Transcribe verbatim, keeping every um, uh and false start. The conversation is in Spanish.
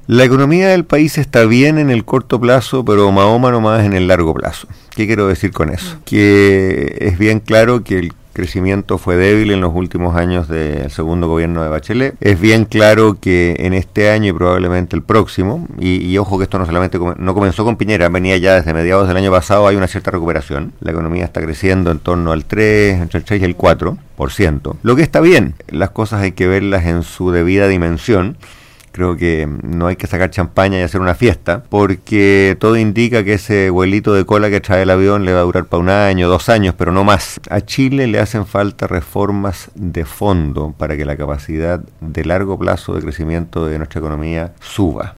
La economía del país está bien en el corto plazo, pero Mahoma nomás en el largo plazo. ¿Qué quiero decir con eso? Que es bien claro que el crecimiento fue débil en los últimos años del segundo gobierno de Bachelet. Es bien claro que en este año y probablemente el próximo, y, y ojo que esto no solamente com- no comenzó con Piñera, venía ya desde mediados del año pasado, hay una cierta recuperación. La economía está creciendo en torno al tres, entre el tres y el cuatro por ciento. Lo que está bien, las cosas hay que verlas en su debida dimensión. Creo que no hay que sacar champaña y hacer una fiesta, porque todo indica que ese vuelito de cola que trae el avión le va a durar para un año, dos años, pero no más. A Chile le hacen falta reformas de fondo para que la capacidad de largo plazo de crecimiento de nuestra economía suba.